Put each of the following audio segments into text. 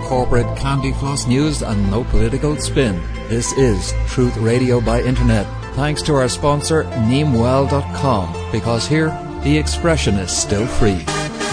corporate candy floss news and no political spin. This is Truth Radio by Internet. Thanks to our sponsor, Neemwell.com, because here, the expression is still free.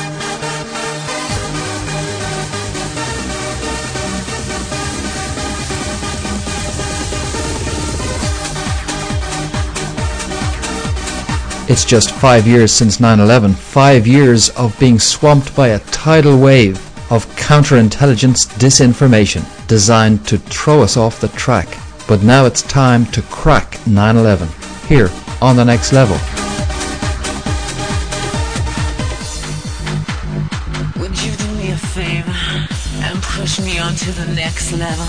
It's just 5 years since 9/11, 5 years of being swamped by a tidal wave of counterintelligence disinformation designed to throw us off the track. But now it's time to crack 9/11, here on The Next Level. Would you do me a favor and push me on to the next level?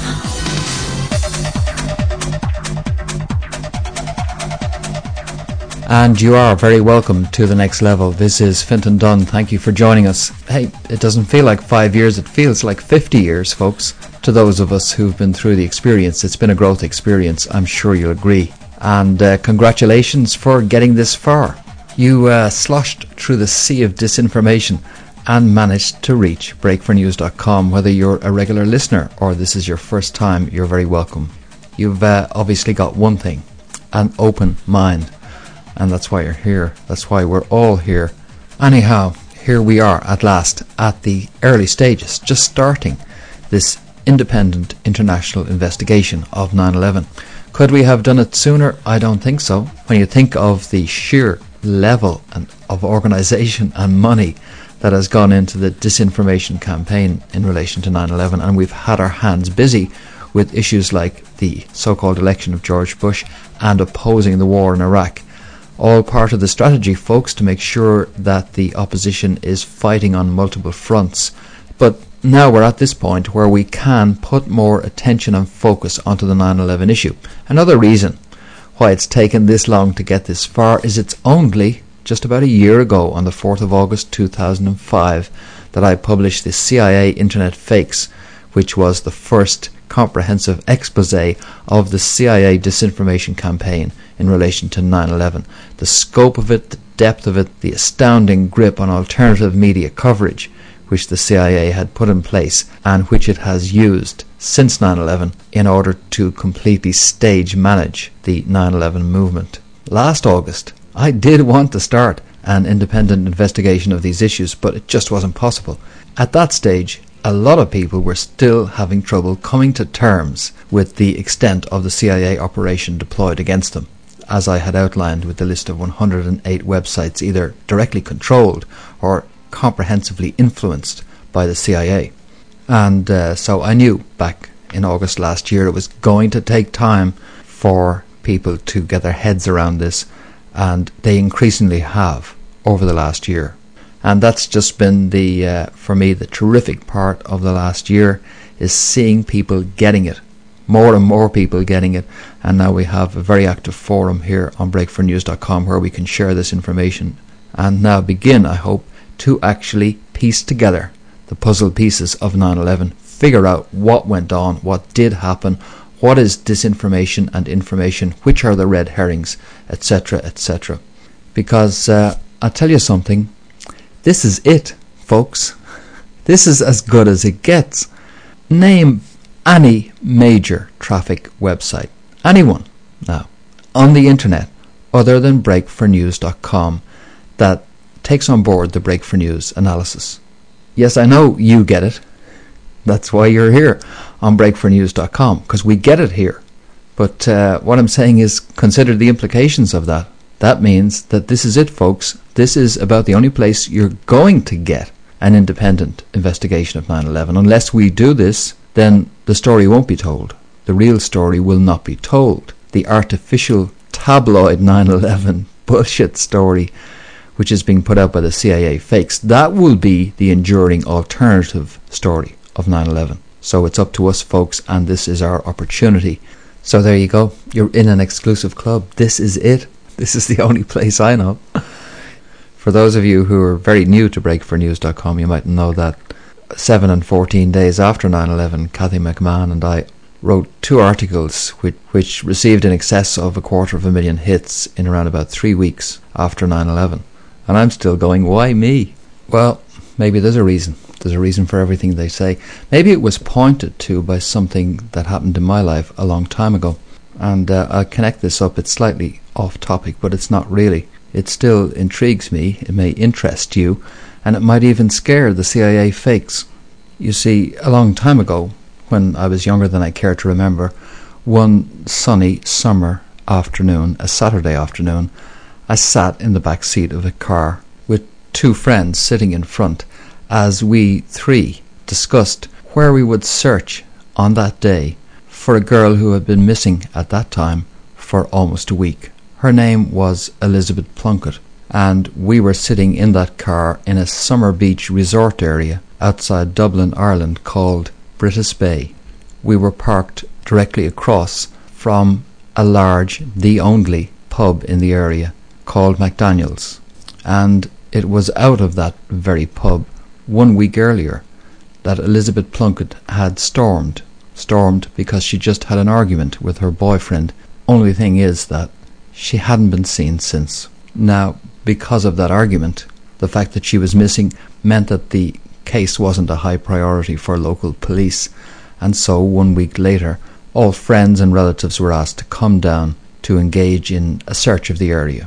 And you are very welcome to The Next Level. This is Fintan Dunn. Thank you for joining us. Hey, it doesn't feel like 5 years, it feels like 50 years, folks. To those of us who've been through the experience, it's been a growth experience, I'm sure you'll agree. And congratulations for getting this far. You sloshed through the sea of disinformation and managed to reach breakfornews.com. Whether you're a regular listener or this is your first time, you're very welcome. You've obviously got one thing, an open mind. And that's why you're here. That's why we're all here. Anyhow, here we are at last at the early stages, just starting this independent international investigation of 9/11. Could we have done it sooner? I don't think so. When you think of the sheer level of organisation and money that has gone into the disinformation campaign in relation to 9/11, and we've had our hands busy with issues like the so-called election of George Bush and opposing the war in Iraq. All part of the strategy, folks, to make sure that the opposition is fighting on multiple fronts. But now we're at this point where we can put more attention and focus onto the 9/11 issue. Another reason why it's taken this long to get this far is it's only just about a year ago, on the 4th of August 2005, that I published the CIA Internet Fakes, which was the first comprehensive expose of the CIA disinformation campaign in relation to 9/11. The scope of it, the depth of it, the astounding grip on alternative media coverage which the CIA had put in place and which it has used since 9/11 in order to completely stage manage the 9/11 movement. Last August, I did want to start an independent investigation of these issues, but it just wasn't possible. At that stage, a lot of people were still having trouble coming to terms with the extent of the CIA operation deployed against them, as I had outlined with the list of 108 websites either directly controlled or comprehensively influenced by the CIA. And so I knew back in August last year it was going to take time for people to get their heads around this, and they increasingly have over the last year. And that's just been for me, the terrific part of the last year is seeing people getting it. More and more people getting it. And now we have a very active forum here on breakfornews.com where we can share this information and now begin, I hope, to actually piece together the puzzle pieces of 9/11, figure out what went on, what did happen, what is disinformation and information, which are the red herrings, etc., etc. Because I'll tell you something, this is it, folks. This is as good as it gets. Name any major traffic website, anyone now, on the internet, other than breakfornews.com, that takes on board the Break for News analysis. Yes, I know you get it. That's why you're here on breakfornews.com, because we get it here. But what I'm saying is, consider the implications of that. That means that this is it, folks. This is about the only place you're going to get an independent investigation of 9/11. Unless we do this, then the story won't be told. The real story will not be told. The artificial tabloid 9/11 bullshit story, which is being put out by the CIA fakes, that will be the enduring alternative story of 9/11. So it's up to us, folks, and this is our opportunity. So there you go. You're in an exclusive club. This is it. This is the only place I know. For those of you who are very new to breakfornews.com, you might know that 7 and 14 days after 9/11, Cathy McMahon and I wrote 2 articles which received in excess of 250,000 hits in around about 3 weeks after 9/11. And I'm still going, why me? Well, maybe there's a reason. There's a reason for everything they say. Maybe it was pointed to by something that happened in my life a long time ago. And I'll connect this up. It's slightly off topic, but it's not really. It still intrigues me. It may interest you, and it might even scare the CIA fakes. You see, a long time ago, when I was younger than I care to remember, one sunny summer afternoon, a Saturday afternoon, I sat in the back seat of a car with two friends sitting in front as we three discussed where we would search on that day for a girl who had been missing at that time for almost a week. Her name was Elizabeth Plunkett, and we were sitting in that car in a summer beach resort area outside Dublin, Ireland, called Britus Bay. We were parked directly across from a large, the only pub in the area, called McDaniel's, and it was out of that very pub 1 week earlier that Elizabeth Plunkett had stormed because she just had an argument with her boyfriend. Only thing is that she hadn't been seen since. Now, because of that argument, the fact that she was missing meant that the case wasn't a high priority for local police, and so 1 week later all friends and relatives were asked to come down to engage in a search of the area.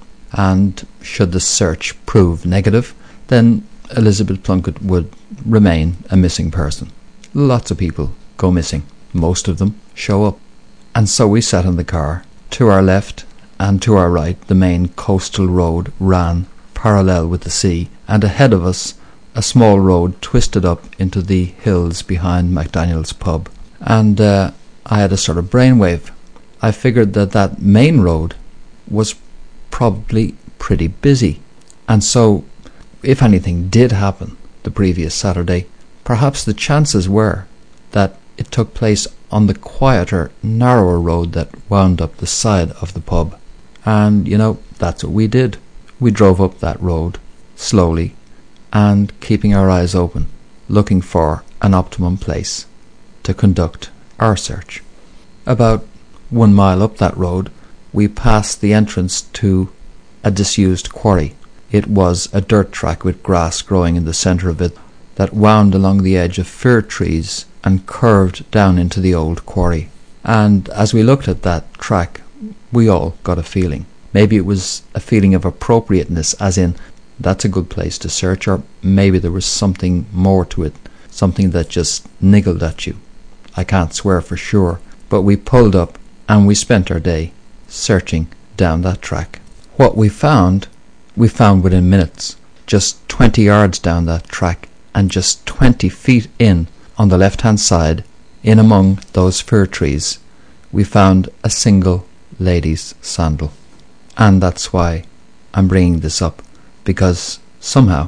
And should the search prove negative, then Elizabeth Plunkett would remain a missing person. Lots of people go missing. Most of them show up. And so we sat in the car. To our left and to our right, the main coastal road ran parallel with the sea, and ahead of us, a small road twisted up into the hills behind McDaniel's pub. And I had a sort of brainwave. I figured that main road was probably pretty busy. And so, if anything did happen the previous Saturday, perhaps the chances were that it took place on the quieter, narrower road that wound up the side of the pub. And, that's what we did. We drove up that road, slowly, and keeping our eyes open, looking for an optimum place to conduct our search. About 1 mile up that road, we passed the entrance to a disused quarry. It was a dirt track with grass growing in the centre of it that wound along the edge of fir trees and curved down into the old quarry. And as we looked at that track, we all got a feeling. Maybe it was a feeling of appropriateness, as in, that's a good place to search, or maybe there was something more to it, something that just niggled at you. I can't swear for sure, but we pulled up and we spent our day searching down that track. What we found within minutes. Just 20 yards down that track, and just 20 feet in, on the left-hand side, in among those fir trees, we found a single lady's sandal. And that's why I'm bringing this up, because somehow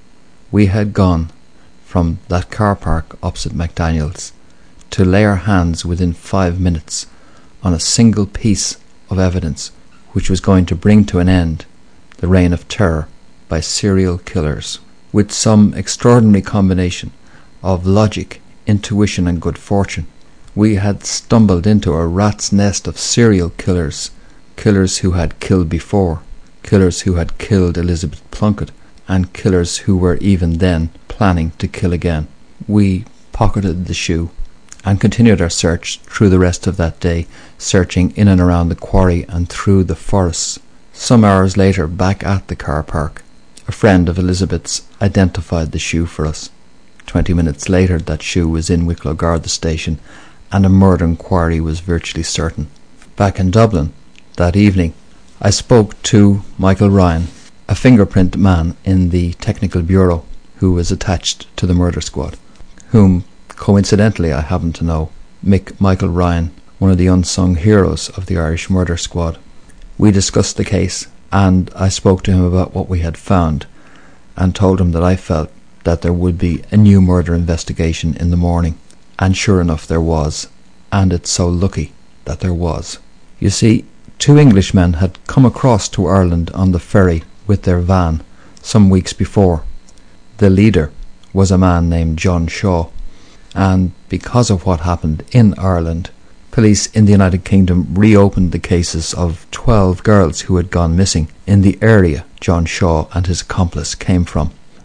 we had gone from that car park opposite McDaniel's to lay our hands within 5 minutes on a single piece of evidence which was going to bring to an end the reign of terror by serial killers. With some extraordinary combination of logic, intuition and good fortune, we had stumbled into a rat's nest of serial killers, killers who had killed before, killers who had killed Elizabeth Plunkett, and killers who were even then planning to kill again. We pocketed the shoe and continued our search through the rest of that day, searching in and around the quarry and through the forests. Some hours later, back at the car park, a friend of Elizabeth's identified the shoe for us. 20 minutes later, that shoe was in Wicklow Garda station, and a murder inquiry was virtually certain. Back in Dublin, that evening, I spoke to Michael Ryan, a fingerprint man in the Technical Bureau who was attached to the murder squad, whom, coincidentally, I happen to know, Michael Ryan, one of the unsung heroes of the Irish murder squad. We discussed the case, and I spoke to him about what we had found, and told him that I felt that there would be a new murder investigation in the morning. And sure enough there was, and it's so lucky that there was. You see, 2 Englishmen had come across to Ireland on the ferry with their van some weeks before. The leader was a man named John Shaw, and because of what happened in Ireland, police in the United Kingdom reopened the cases of 12 girls who had gone missing in the area John Shaw and his accomplice came from.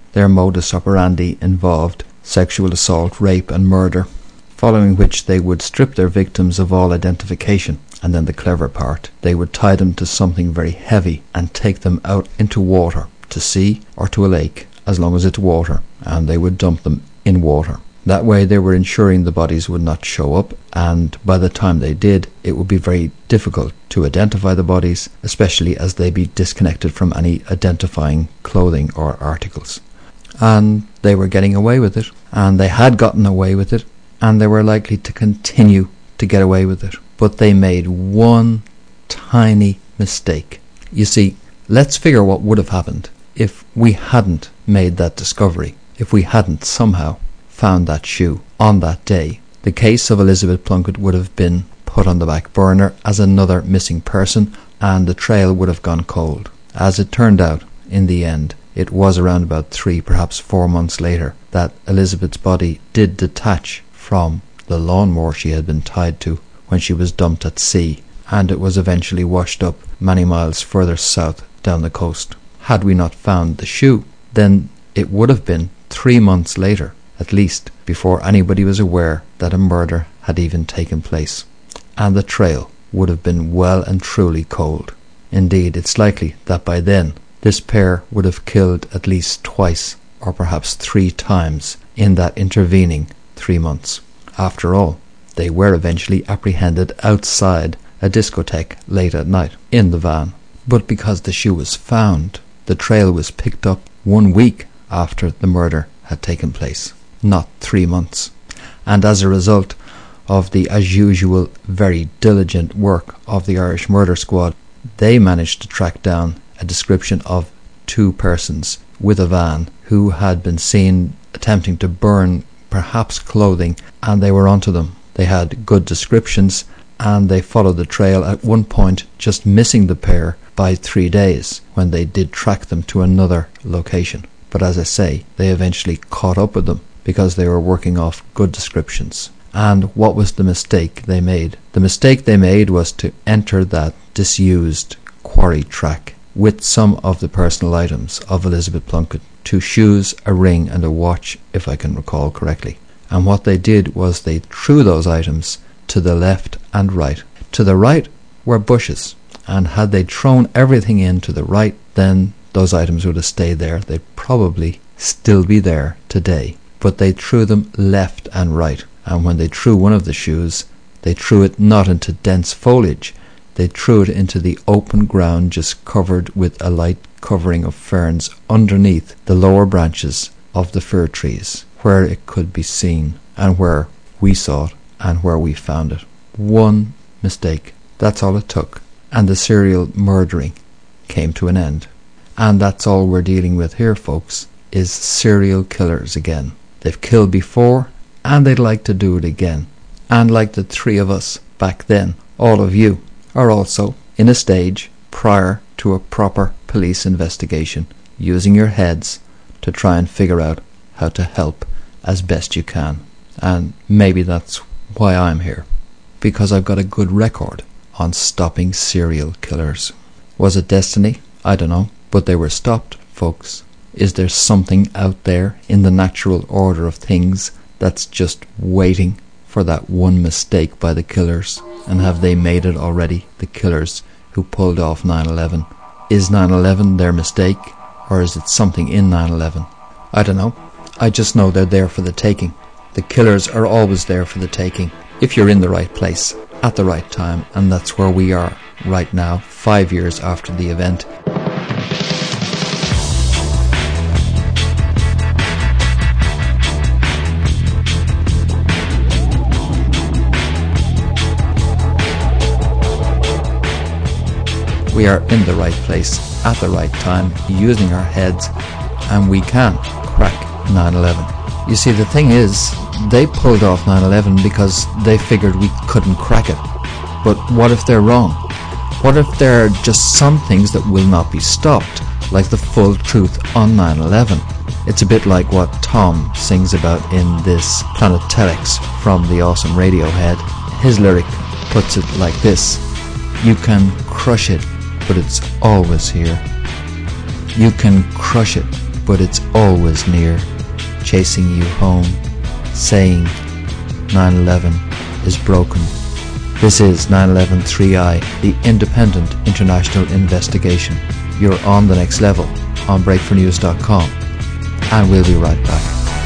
Their modus operandi involved sexual assault, rape and murder, following which they would strip their victims of all identification. And then the clever part, they would tie them to something very heavy and take them out into water, to sea or to a lake, as long as it's water, and they would dump them in water. That way they were ensuring the bodies would not show up, and by the time they did, it would be very difficult to identify the bodies, especially as they'd be disconnected from any identifying clothing or articles. And they were getting away with it, and they had gotten away with it, and they were likely to continue to get away with it. But they made one tiny mistake. You see, let's figure what would have happened if we hadn't made that discovery, if we hadn't somehow found that shoe on that day. The case of Elizabeth Plunkett would have been put on the back burner as another missing person, and the trail would have gone cold. As it turned out, in the end, it was around about 3, perhaps 4 months later, that Elizabeth's body did detach from the lawnmower she had been tied to when she was dumped at sea, and it was eventually washed up many miles further south down the coast. Had we not found the shoe, then it would have been 3 months later, at least, before anybody was aware that a murder had even taken place, and the trail would have been well and truly cold. Indeed, it's likely that by then this pair would have killed at least twice, or perhaps 3 times, in that intervening 3 months. After all, they were eventually apprehended outside a discotheque late at night in the van. But because the shoe was found, the trail was picked up 1 week after the murder had taken place, not 3 months. And as a result of the, as usual, very diligent work of the Irish Murder Squad, they managed to track down a description of 2 persons with a van who had been seen attempting to burn perhaps clothing, and they were onto them. They had good descriptions, and they followed the trail, at one point just missing the pair by 3 days when they did track them to another location. But as I say, they eventually caught up with them because they were working off good descriptions. And what was the mistake they made? The mistake they made was to enter that disused quarry track with some of the personal items of Elizabeth Plunkett, 2 shoes, a ring and a watch, if I can recall correctly. And what they did was they threw those items to the left and right. To the right were bushes, and had they thrown everything in to the right, then those items would have stayed there. They'd probably still be there today. But they threw them left and right, and when they threw one of the shoes, they threw it not into dense foliage. They threw it into the open ground, just covered with a light covering of ferns underneath the lower branches of the fir trees, where it could be seen, and where we saw it, and where we found it. One mistake. That's all it took, and the serial murdering came to an end. And that's all we're dealing with here, folks, is serial killers again. They've killed before, and they'd like to do it again. And like the 3 of us back then, all of you are also in a stage prior to a proper police investigation, using your heads to try and figure out how to help as best you can. And maybe that's why I'm here, because I've got a good record on stopping serial killers. Was it destiny? I don't know, but they were stopped, folks. Is there something out there in the natural order of things that's just waiting for that one mistake by the killers? And have they made it already, the killers who pulled off 9/11? Is 9/11 their mistake, or is it something in 9/11? I don't know. I just know they're there for the taking. The killers are always there for the taking, if you're in the right place, at the right time, and that's where we are right now, 5 years after the event. We are in the right place, at the right time, using our heads, and we can crack 9/11. You see, the thing is, they pulled off 9/11 because they figured we couldn't crack it. But what if they're wrong? What if there are just some things that will not be stopped, like the full truth on 9/11? It's a bit like what Tom sings about in this Planet Telex from the awesome Radiohead. His lyric puts it like this: you can crush it, but it's always here. You can crush it, but it's always near, chasing you home, saying 9/11 is broken. This is 9/11 3i, the independent international investigation. You're on the next level on breakfornews.com, and we'll be right back.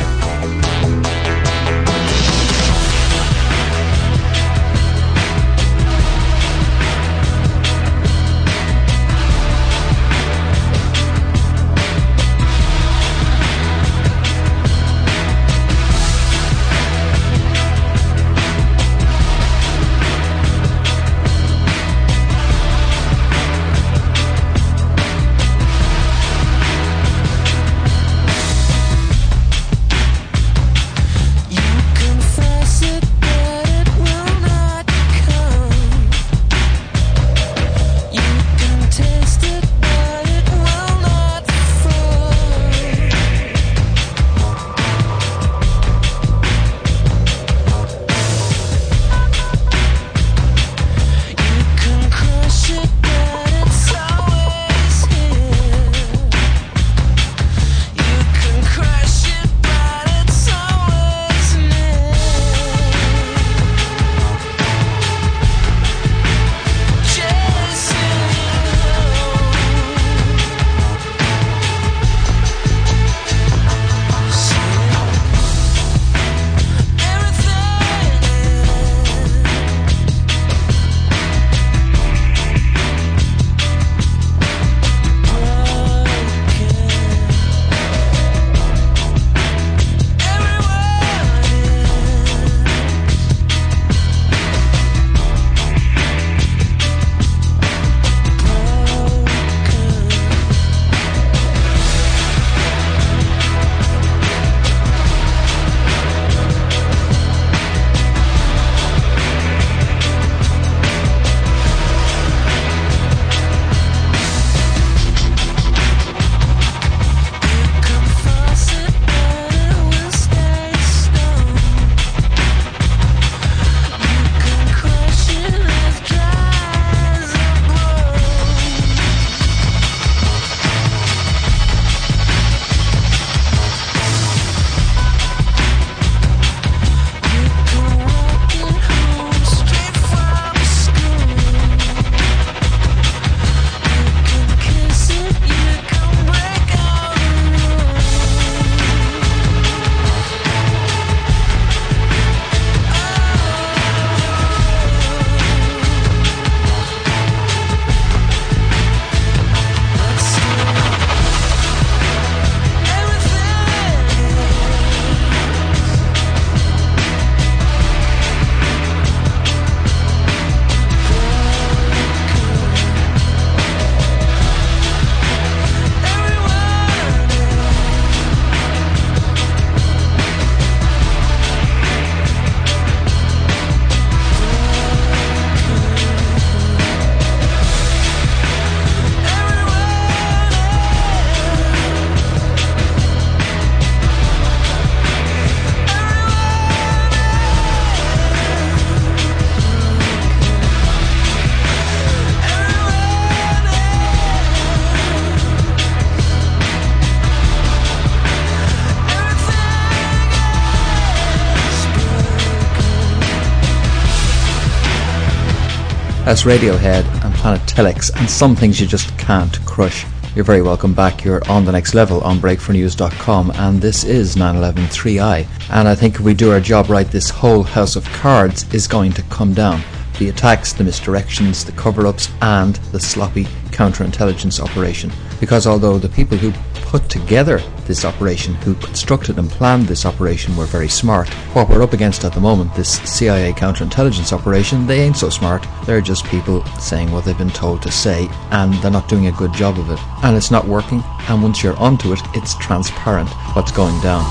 That's Radiohead and Planet Telex, and some things you just can't crush. You're very welcome back. You're on the next level on breakfornews.com, and this is 9/11 3i. And I think if we do our job right, this whole house of cards is going to come down. The attacks, the misdirections, the cover-ups, and the sloppy counterintelligence operation. Because although the people who put together this operation, who constructed and planned this operation, were very smart, what we're up against at the moment, this CIA counterintelligence operation, they ain't so smart. They're just people saying what they've been told to say, and they're not doing a good job of it. And it's not working, and once you're onto it, it's transparent what's going down.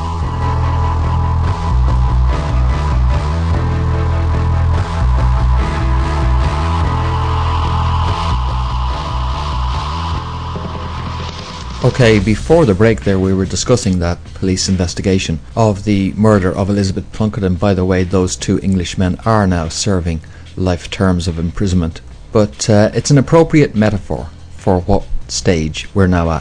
Okay, before the break there we were discussing that police investigation of the murder of Elizabeth Plunkett, and by the way, those two Englishmen are now serving life terms of imprisonment. But it's an appropriate metaphor for what stage we're now at.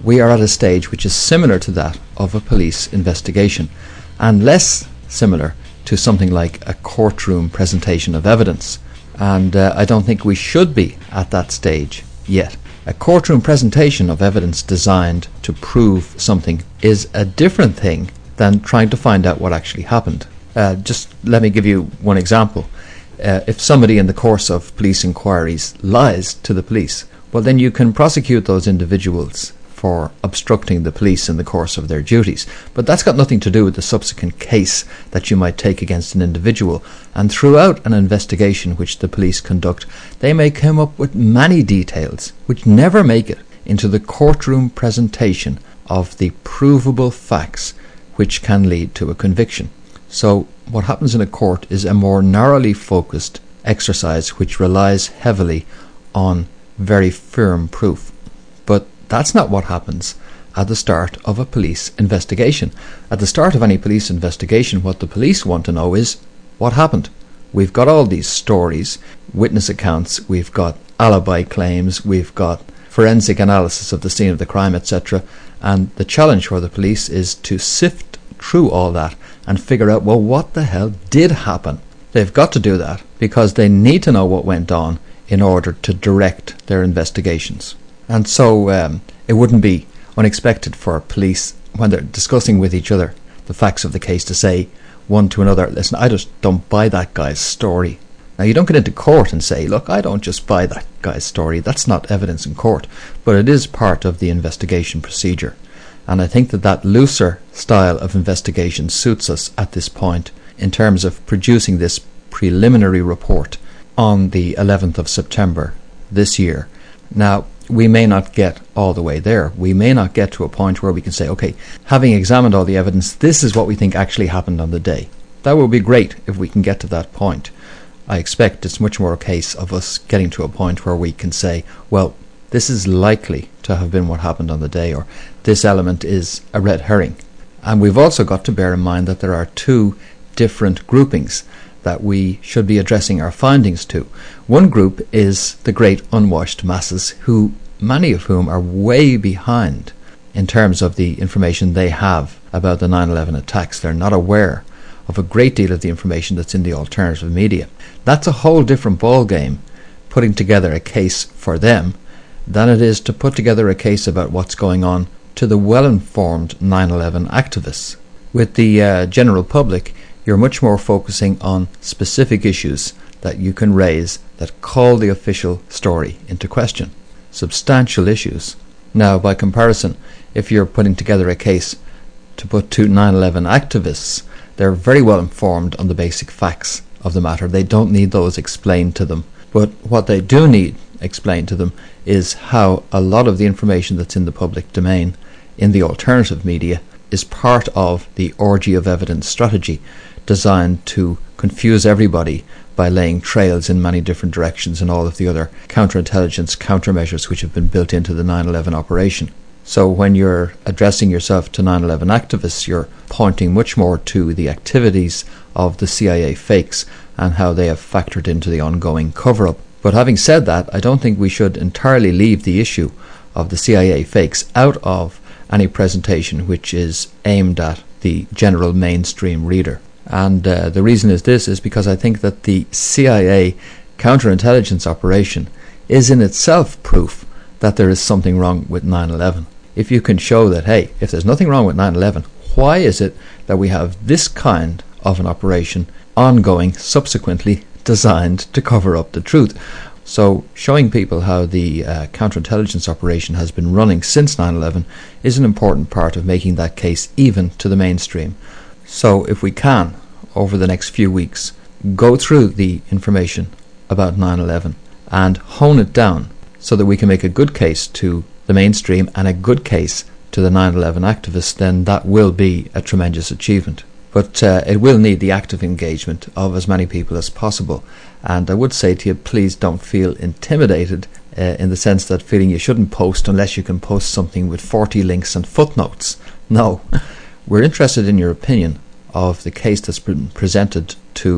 we are at a stage which is similar to that of a police investigation, and less similar to something like a courtroom presentation of evidence. And I don't think we should be at that stage yet. A courtroom presentation of evidence designed to prove something is a different thing than trying to find out what actually happened. Just let me give you one example. If somebody in the course of police inquiries lies to the police, well, then you can prosecute those individuals for obstructing the police in the course of their duties. But that's got nothing to do with the subsequent case that you might take against an individual. And throughout an investigation which the police conduct, they may come up with many details which never make it into the courtroom presentation of the provable facts which can lead to a conviction. So what happens in a court is a more narrowly focused exercise which relies heavily on very firm proof. But that's not what happens at the start of a police investigation. At the start of any police investigation, what the police want to know is what happened. We've got all these stories, witness accounts, we've got alibi claims, we've got forensic analysis of the scene of the crime, etc. And the challenge for the police is to sift through all that and figure out, well, what the hell did happen? They've got to do that because they need to know what went on in order to direct their investigations. And so it wouldn't be unexpected for police, when they're discussing with each other the facts of the case, to say one to another, listen, I just don't buy that guy's story. Now, you don't get into court and say, look, I don't just buy that guy's story. That's not evidence in court. But it is part of the investigation procedure. And I think that that looser style of investigation suits us at this point in terms of producing this preliminary report on the 11th of September this year. Now, we may not get all the way there. We may not get to a point where we can say, okay, having examined all the evidence, this is what we think actually happened on the day. That would be great if we can get to that point. I expect it's much more a case of us getting to a point where we can say, well, this is likely to have been what happened on the day, or this element is a red herring. And we've also got to bear in mind that there are two different groupings that we should be addressing our findings to. One group is the great unwashed masses, who many of whom are way behind in terms of the information they have about the 9/11 attacks. They're not aware of a great deal of the information that's in the alternative media. That's a whole different ball game, putting together a case for them, than it is to put together a case about what's going on to the well-informed 9/11 activists. With the general public, you're much more focusing on specific issues that you can raise that call the official story into question. Substantial issues. Now, by comparison, if you're putting together a case to put to 9/11 activists, they're very well informed on the basic facts of the matter. They don't need those explained to them. But what they do need explained to them is how a lot of the information that's in the public domain, in the alternative media, is part of the orgy of evidence strategy designed to confuse everybody by laying trails in many different directions and all of the other counterintelligence countermeasures which have been built into the 9/11 operation. So when you're addressing yourself to 9/11 activists, you're pointing much more to the activities of the CIA fakes and how they have factored into the ongoing cover-up. But having said that, I don't think we should entirely leave the issue of the CIA fakes out of any presentation which is aimed at the general mainstream reader. And the reason is this, is because I think that the CIA counterintelligence operation is in itself proof that there is something wrong with 9/11. If you can show that, hey, if there's nothing wrong with 9/11, why is it that we have this kind of an operation ongoing, subsequently designed to cover up the truth? So showing people how the counterintelligence operation has been running since 9/11 is an important part of making that case even to the mainstream. So if we can, over the next few weeks, go through the information about 9/11 and hone it down so that we can make a good case to the mainstream and a good case to the 9/11 activists, then that will be a tremendous achievement. But it will need the active engagement of as many people as possible. And I would say to you, please don't feel intimidated in the sense that feeling you shouldn't post unless you can post something with 40 links and footnotes. No, we're interested in your opinion of the case that's been presented to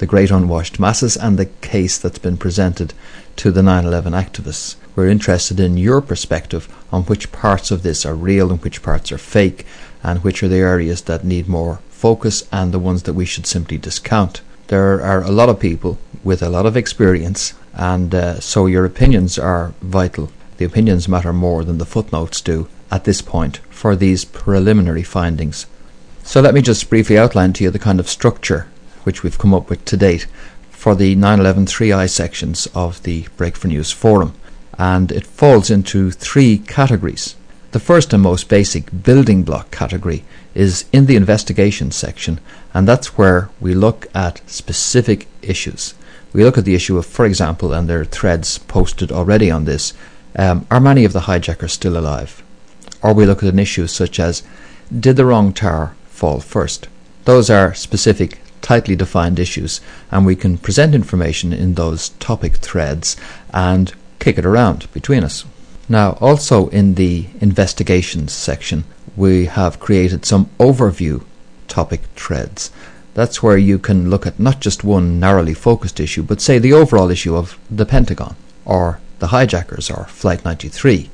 the great unwashed masses and the case that's been presented to the 9/11 activists. We're interested in your perspective on which parts of this are real and which parts are fake, and which are the areas that need more focus and the ones that we should simply discount. There are a lot of people with a lot of experience, and so your opinions are vital. The opinions matter more than the footnotes do at this point for these preliminary findings. So let me just briefly outline to you the kind of structure which we've come up with to date for the 9/11 3i sections of the Break for News forum, and it falls into three categories. The first and most basic building block category is in the investigation section, and that's where we look at specific issues. We look at the issue of, for example, and there are threads posted already on this, are many of the hijackers still alive? Or we look at an issue such as, did the wrong tower fall first? Those are specific, tightly defined issues, and we can present information in those topic threads and kick it around between us. Now, also in the investigations section, we have created some overview topic threads. That's where you can look at not just one narrowly focused issue, but say the overall issue of the Pentagon, or the hijackers, or Flight 93.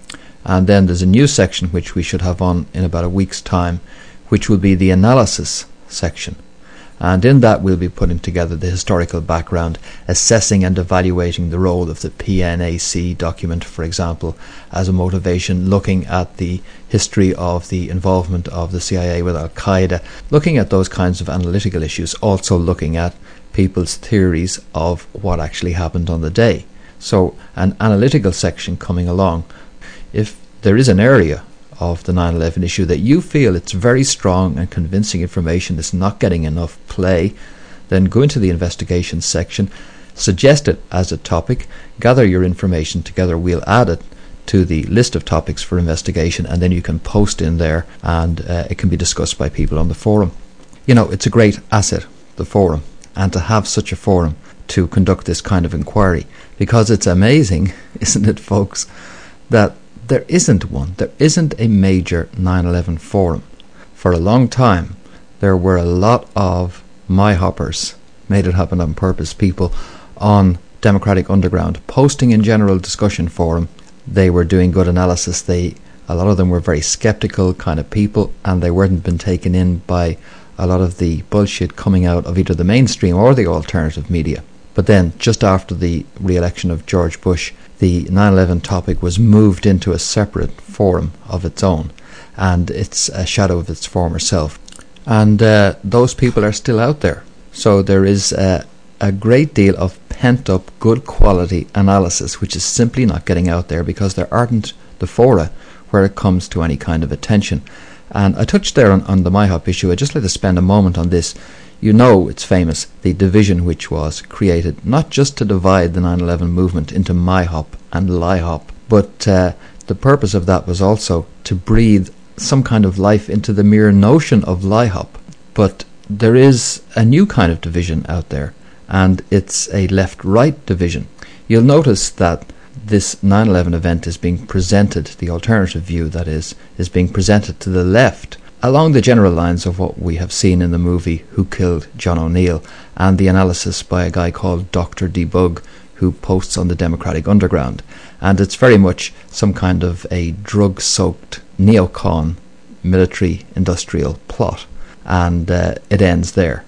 And then there's a new section which we should have on in about a week's time, which will be the analysis section. And in that we'll be putting together the historical background, assessing and evaluating the role of the PNAC document, for example, as a motivation, looking at the history of the involvement of the CIA with Al-Qaeda, looking at those kinds of analytical issues, also looking at people's theories of what actually happened on the day. So an analytical section coming along. If there is an area of the 9/11 issue that you feel it's very strong and convincing information that's not getting enough play, then go into the investigations section, suggest it as a topic, gather your information together, we'll add it to the list of topics for investigation, and then you can post in there, and it can be discussed by people on the forum. You know, it's a great asset, the forum, and to have such a forum to conduct this kind of inquiry, because it's amazing, isn't it, folks, that there isn't one. There isn't a major 9/11 forum. For a long time, there were a lot of my-hoppers, made it happen on purpose, people on Democratic Underground, posting in general discussion forum. They were doing good analysis. A lot of them were very skeptical kind of people, and they weren't been taken in by a lot of the bullshit coming out of either the mainstream or the alternative media. But then, just after the re-election of George Bush, the 9/11 topic was moved into a separate forum of its own, and it's a shadow of its former self. And those people are still out there. So there is a great deal of pent-up, good quality analysis which is simply not getting out there because there aren't the fora where it comes to any kind of attention. And I touched there on the MyHop issue. I'd just like to spend a moment on this. You know, it's famous, the division which was created, not just to divide the 9/11 movement into MyHop and LIHOP, but the purpose of that was also to breathe some kind of life into the mere notion of LIHOP. But there is a new kind of division out there, and it's a left-right division. You'll notice that this 9/11 event is being presented, the alternative view that is being presented to the left, along the general lines of what we have seen in the movie Who Killed John O'Neill, and the analysis by a guy called Dr. Debug, who posts on the Democratic Underground. And it's very much some kind of a drug-soaked neocon military industrial plot, and it ends there.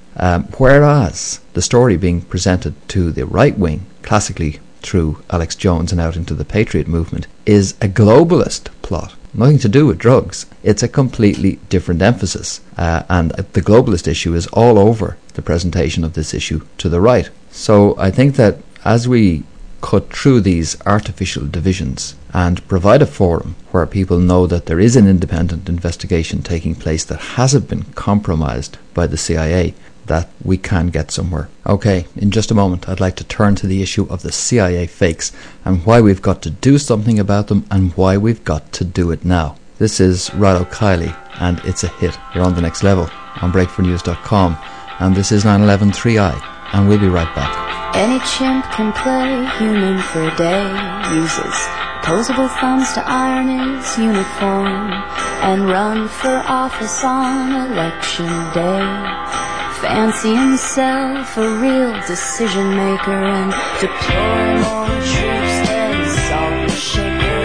Whereas the story being presented to the right wing, classically through Alex Jones and out into the Patriot movement, is a globalist plot. Nothing to do with drugs. It's a completely different emphasis. And the globalist issue is all over the presentation of this issue to the right. So I think that as we cut through these artificial divisions and provide a forum where people know that there is an independent investigation taking place that hasn't been compromised by the CIA, that we can get somewhere. Okay, in just a moment I'd like to turn to the issue of the CIA fakes and why we've got to do something about them and why we've got to do it now. This is Rilo Kiley and it's a hit. You're on The Next Level on breakfornews.com, and this is 9/11 3i, and we'll be right back. Any chimp can play human for a day, uses opposable thumbs to iron his uniform, and run for office on election day. fancy himself a real decision maker and deploy more troops than Salt Shaker.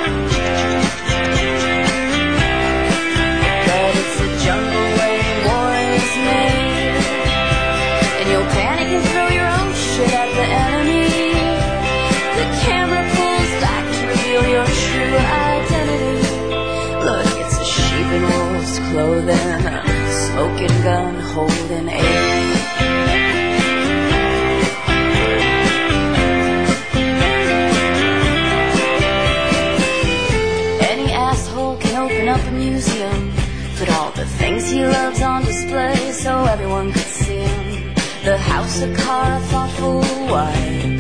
But it's a jungle way war is made, and you'll panic and throw your own shit at the enemy. The camera pulls back to reveal your true identity. Look, it's a sheep in wolf's clothing, a smoking gun holding aim. Any asshole can open up a museum, put all the things he loves on display so everyone could see him. The house, a car, a thoughtful wife,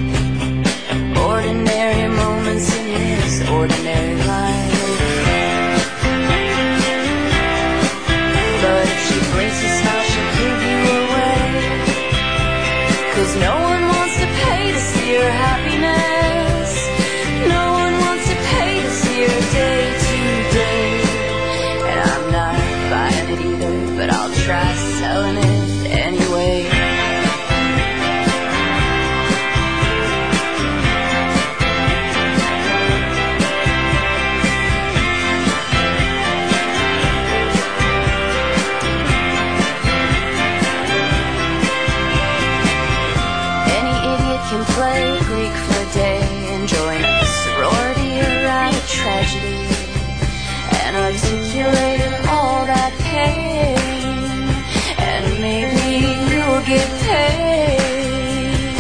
ordinary moments in his ordinary life. But if she breaks his house, she'll give you away, 'cause no one wants to pay to see her happiness. No one wants to pay to see her day to day. And I'm not buying it either, but I'll try selling it anyway. Can play Greek for a day and join a sorority or write a tragedy and articulate all that pain, and maybe you'll get paid.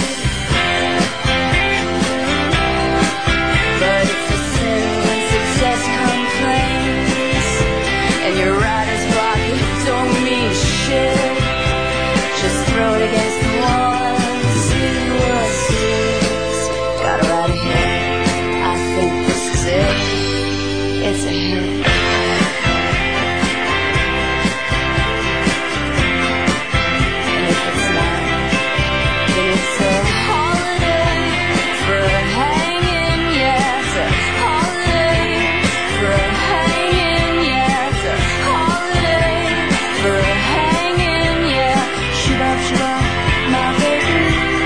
But it's a sin when success complains and your writer's block don't mean shit. Just throw it against the wall. Gotta write a hit. I think this is it. It's a hit. And if it's not, then it's a holiday for a hanging. Yeah, it's a holiday for a hanging. Yeah, it's a holiday for a hanging. Yeah, shabab, shabab, my baby.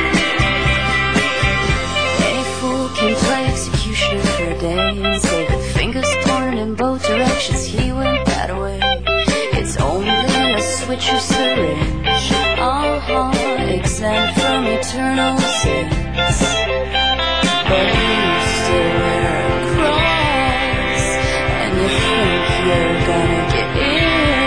Can play executioner for a day and say with fingers pointing in both directions he went that way. It's only a switch or syringe, exempt from eternal sins. But you still wear a cross, and you think you're gonna get in.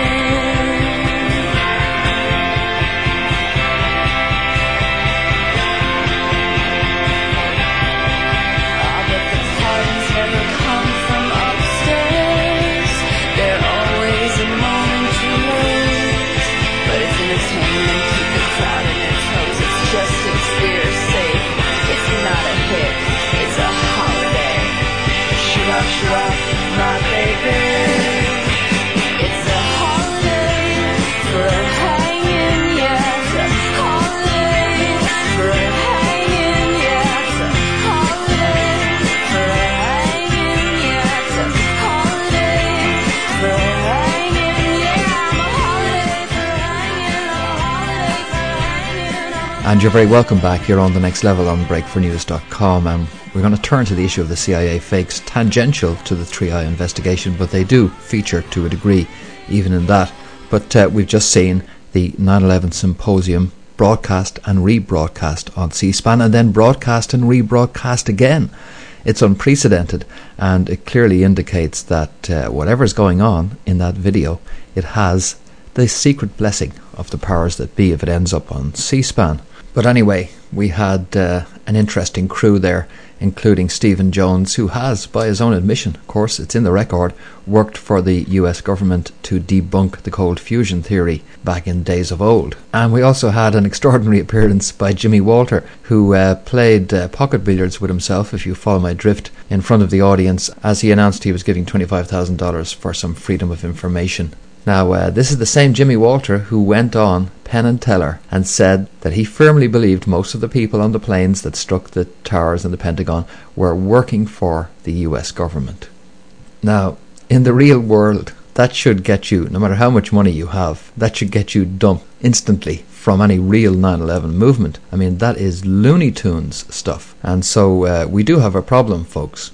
My baby, it's a holiday for a hanging, yeah, it's a holiday for a hanging, yeah, it's a holiday for a hanging, yeah, it's a holiday for a hanging, yeah, I'm a holiday for a hanging, I'm a holiday for a hanging. And you're very welcome back. You're on The Next Level on breakfornews.com, and we're going to turn to the issue of the CIA fakes, tangential to the 3i investigation, but they do feature to a degree even in that. But we've just seen the 9/11 symposium broadcast and rebroadcast on C-SPAN, and then broadcast and rebroadcast again. It's unprecedented, and it clearly indicates that whatever's going on in that video, it has the secret blessing of the powers that be if it ends up on C-SPAN. But anyway, we had an interesting crew there, including Stephen Jones, who has, by his own admission, of course, it's in the record, worked for the US government to debunk the cold fusion theory back in days of old. And we also had an extraordinary appearance by Jimmy Walter, who played pocket billiards with himself, if you follow my drift, in front of the audience as he announced he was giving $25,000 for some freedom of information. Now, this is the same Jimmy Walter who went on Penn and Teller and said that he firmly believed most of the people on the planes that struck the towers and the Pentagon were working for the US government. Now, in the real world, that should get you, no matter how much money you have, that should get you dumped instantly from any real 9/11 movement. I mean, that is Looney Tunes stuff. And so we do have a problem, folks.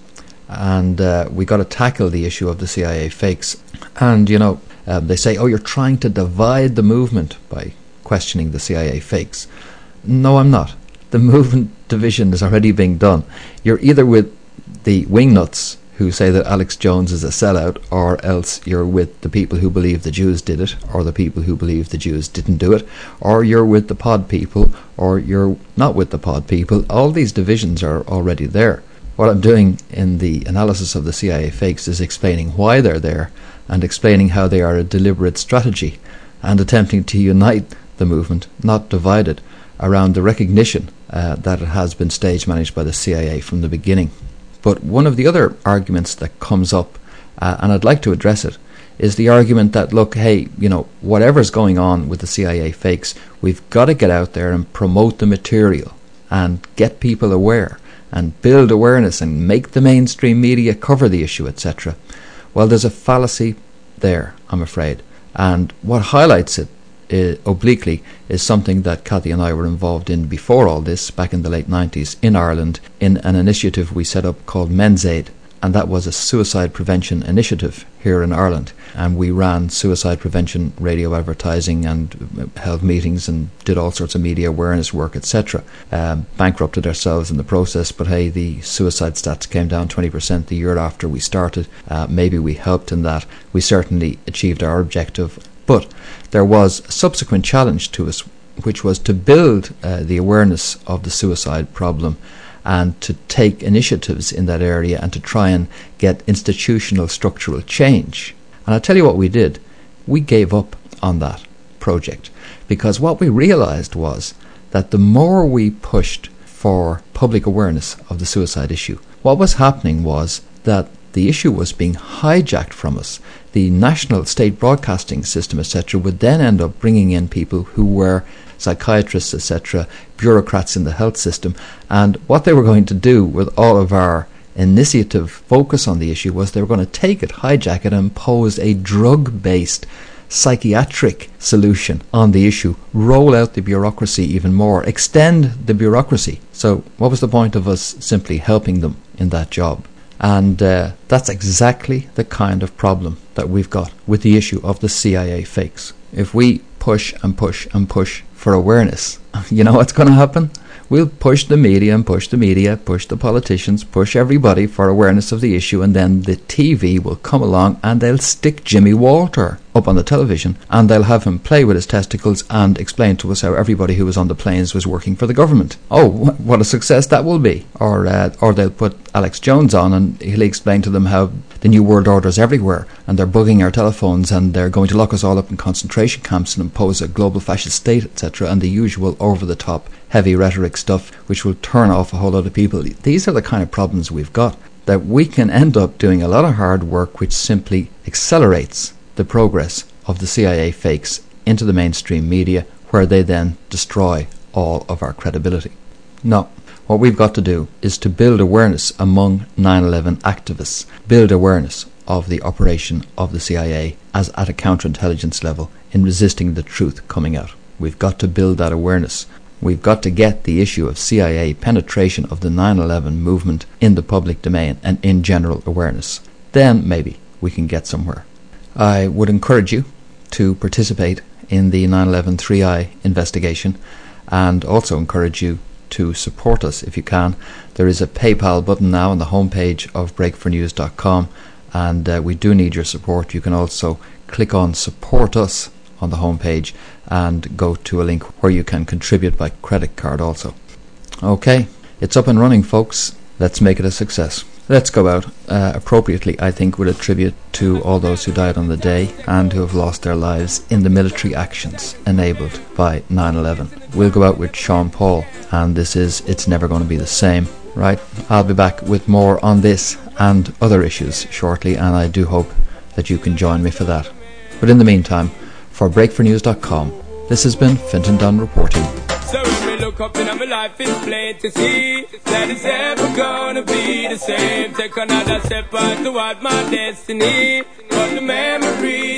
And we got to tackle the issue of the CIA fakes. And, you know, they say, oh, you're trying to divide the movement by questioning the CIA fakes. No, I'm not. The movement division is already being done. You're either with the wingnuts who say that Alex Jones is a sellout, or else you're with the people who believe the Jews did it, or the people who believe the Jews didn't do it, or you're with the pod people, or you're not with the pod people. All these divisions are already there. What I'm doing in the analysis of the CIA fakes is explaining why they're there, and explaining how they are a deliberate strategy, and attempting to unite the movement, not divide it, around the recognition that it has been stage managed by the CIA from the beginning. But one of the other arguments that comes up, and I'd like to address it, is the argument that, look, hey, you know, whatever's going on with the CIA fakes, we've got to get out there and promote the material and get people aware and build awareness and make the mainstream media cover the issue, etc. Well, there's a fallacy there, I'm afraid. And what highlights it obliquely is something that Cathy and I were involved in before all this, back in the late 90s in Ireland, in an initiative we set up called Men's Aid, and that was a suicide prevention initiative here in Ireland. And we ran suicide prevention radio advertising and held meetings and did all sorts of media awareness work, etc. Bankrupted ourselves in the process, but hey, the suicide stats came down 20% the year after we started. Maybe we helped in that. We certainly achieved our objective. But there was a subsequent challenge to us, which was to build the awareness of the suicide problem and to take initiatives in that area and to try and get institutional structural change. And I'll tell you what we did. We gave up on that project because what we realised was that the more we pushed for public awareness of the suicide issue, what was happening was that the issue was being hijacked from us. The national state broadcasting system, etc., would then end up bringing in people who were psychiatrists, etc., bureaucrats in the health system, and what they were going to do with all of our initiative focus on the issue was they were going to take it, hijack it, and impose a drug-based psychiatric solution on the issue, roll out the bureaucracy even more, extend the bureaucracy. So what was the point of us simply helping them in that job? And that's exactly the kind of problem that we've got with the issue of the CIA fakes. If we push and push and push for awareness, you know what's going to happen? We'll push the media and push the media, push the politicians, push everybody for awareness of the issue, and then the TV will come along and they'll stick Jimmy Walter up on the television and they'll have him play with his testicles and explain to us how everybody who was on the planes was working for the government. Oh, what a success that will be. Or they'll put Alex Jones on and he'll explain to them how the New World Order is everywhere and they're bugging our telephones and they're going to lock us all up in concentration camps and impose a global fascist state, etc., and the usual over-the-top heavy rhetoric stuff which will turn off a whole lot of people. These are the kind of problems we've got, that we can end up doing a lot of hard work which simply accelerates the progress of the CIA fakes into the mainstream media, where they then destroy all of our credibility. No, what we've got to do is to build awareness among 9/11 activists, build awareness of the operation of the CIA as at a counterintelligence level in resisting the truth coming out. We've got to build that awareness. We've got to get the issue of CIA penetration of the 9/11 movement in the public domain and in general awareness. Then maybe we can get somewhere. I would encourage you to participate in the 9/11 3i investigation, and also encourage you to support us if you can. There is a PayPal button now on the homepage of breakfornews.com, and we do need your support. You can also click on Support Us on the homepage and go to a link where you can contribute by credit card also. Okay, it's up and running, folks. Let's make it a success. Let's go out appropriately, I think, with a tribute to all those who died on the day and who have lost their lives in the military actions enabled by 9/11. We'll go out with Sean Paul, and this is It's Never Going to Be the Same. Right, I'll be back with more on this and other issues shortly, and I do hope that you can join me for that. But in the meantime, for breakfornews.com, this has been Fintan Dunn reporting. So when we look up in my life, it's plain to see that it's never gonna be the same. Take another step on toward my destiny, but the memories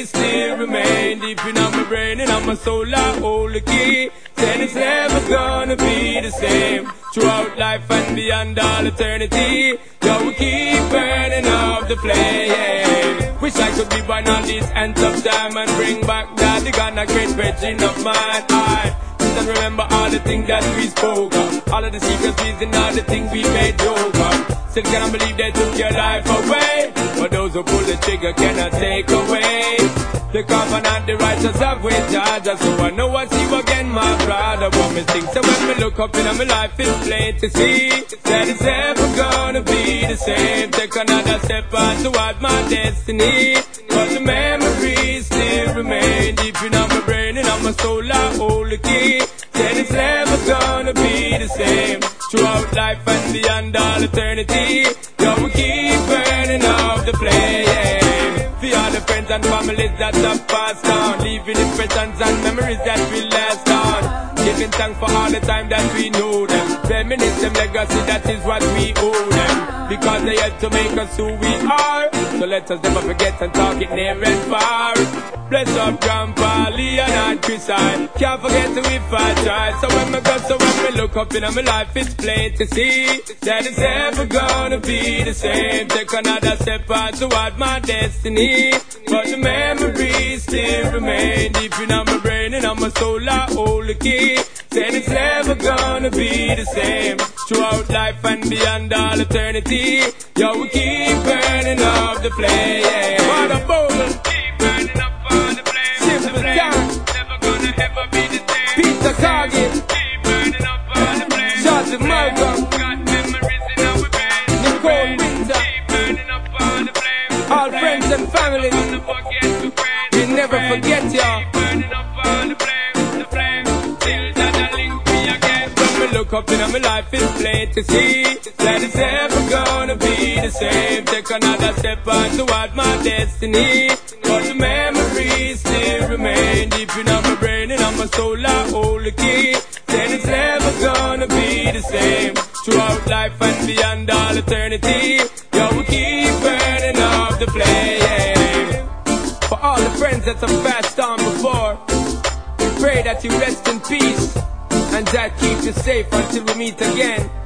memories still remain deep in my brain and on my soul. I hold the key. Said it's never gonna be the same throughout life and beyond all eternity. Yo, we keep burning up the flame. Wish I could be born on these ends of time and bring back that the gun, a great virgin of mine. I and remember all the things that we spoke of, all of the secrets and all the things we made joke of. Still can't believe they took your life away, but those who pull the trigger cannot take away the covenant, the righteous have with Georgia. So I know I see you again, my brother. What me think, so when me look up in my life, it's plain to see that it's never gonna be the same. Take another step on toward my destiny, but the memories still remain deep in my brain and on my soul. I hold the key. Said it's never gonna be the same throughout life and beyond all eternity. Yo, we keep burning up the flame. For all the friends and families that have passed on, leaving impressions and memories that will last on. Giving thanks for all the time that we know them. Reminisce them legacy, that is what we owe them. Because they had to make us who we are. So let us never forget and talk it near and far. Bless up Grandpa, Leon and Chris, I can't forget to if I try. So when we look up in my life, it's plain to see that it's never gonna be the same. Take another step on toward my destiny, but the memories still remain deep in my brain and on my soul. I hold the key. Said it's never gonna be the same throughout life and beyond all eternity. Yo, we keep burning up the flame. What a bowl. Keep burning up on the flame. Simple time. Never gonna ever be the same. Peter Cargill. Keep burning up on the flame. Charles Malcolm. Got memories in our brain. Nicole Winter. Keep burning up on the flame. All friends and family. We never forget y'all. Keep burning up on the flame. Look up in my life, it's plain to see that it's never gonna be the same. Take another step on toward my destiny, but the memories still remain deep in my brain and on my soul. I hold the key. Then it's never gonna be the same throughout life and beyond all eternity. Yo, we keep burning up the flame. For all the friends that have passed on before, we pray that you rest in peace and that keeps you safe until we meet again.